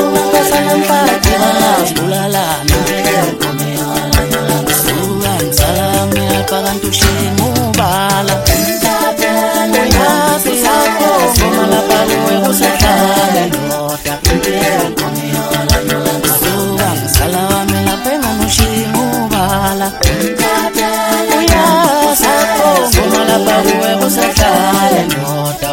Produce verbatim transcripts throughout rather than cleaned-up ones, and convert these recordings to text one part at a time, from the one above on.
Sana mpati bulalana Sugan salami alpagantu shimubala Yasi yako Sumala paluego satlale nota Sugan salami la pena no shimubala Yasi yako Sumala paluego satlale nota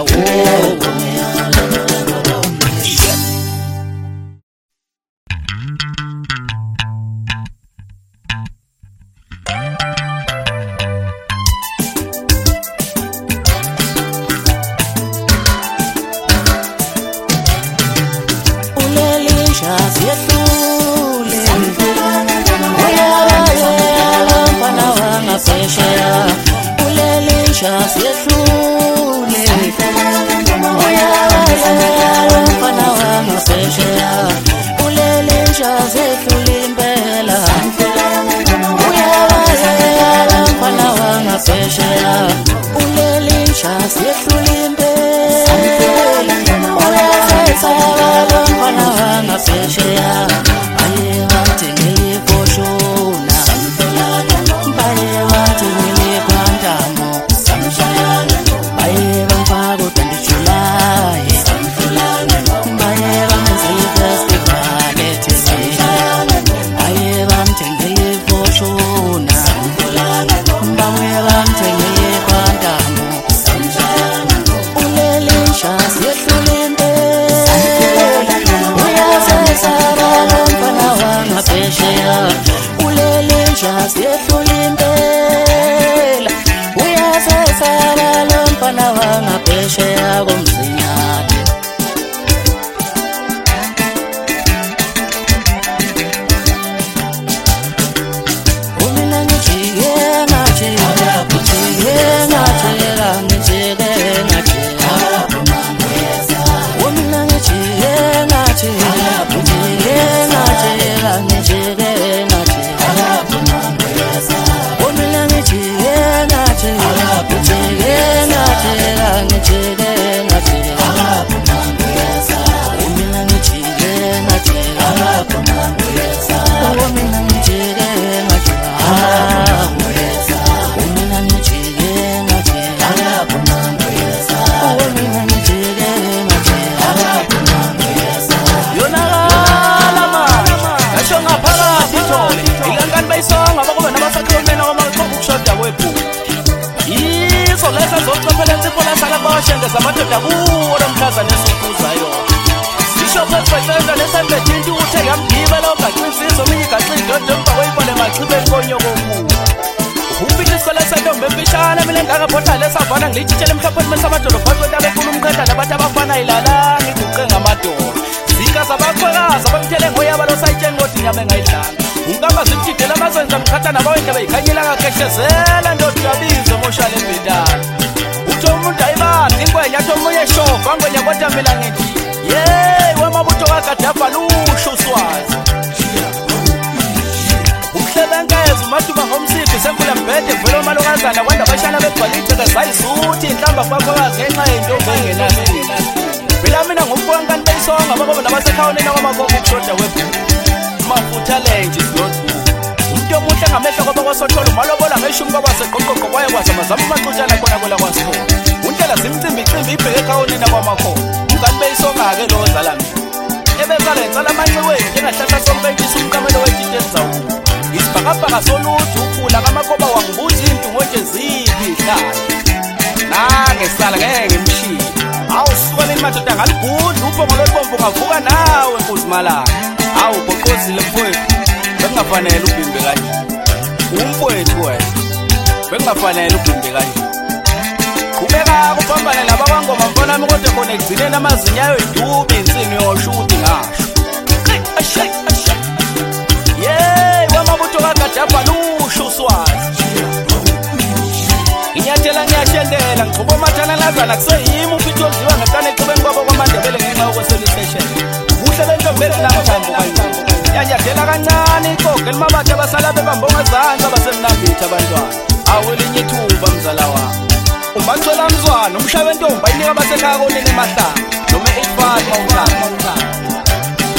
Umbathola mzwana umshaba entombi ayinika abasekhaya konini emahlanga noma eight five mawuthanda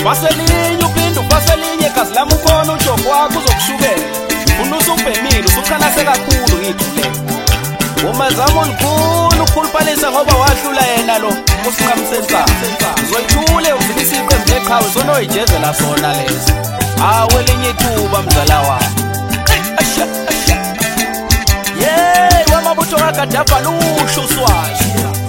Vaselinye uphinde uvaselinye gazi lami ukhona ujogo wakho uzokushukela. Ufuna usubhemile usukhalase kakhulu ngithule. Uma zama olukhulu ukukhuluphalisa ngoba wahlula yena lo usinqamsenza. Uzoyithule ugcilisa iqembu leqhawe sona oyijezela sona lezi. Awe linye ithuba mzala wami. Asha asha. Yey wamabutho kaGadafa lusho uswazi.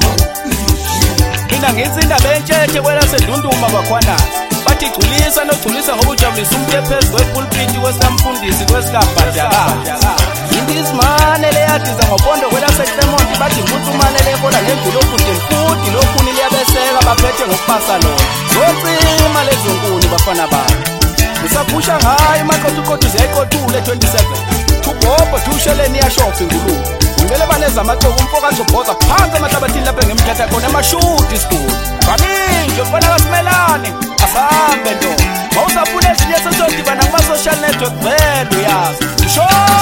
Mina ngithi indaba entshetshe kwela sedunduma bakhwanazi. Bathi gculisa nogculisa ngoba ujabulisa umuntu ephezulu kwepulpiti wesamfundisi kwesikabhadaka. Indizimane leyadiza ngopondo kwela seClermont bathi imputhumane lehola ngendulokhu demfuthi lokhuni liyabeseka baphethe ngokupasa lona. Zocima lezo nkuni bafana bami. Usaphusha ngayo imaqotuqotu ziyayiqotule twenty-seven. Thubhobho thusheleni yashopha ingululu. Ngicela baneza amacoko umfoka azobhoza phansi emahlabathini lapha ngemthatha khona amashudi school. Baningi ufana kasimelane asambe nto. Mawusafuna ezinye sesodibana kuma social network vele uyazi. Sho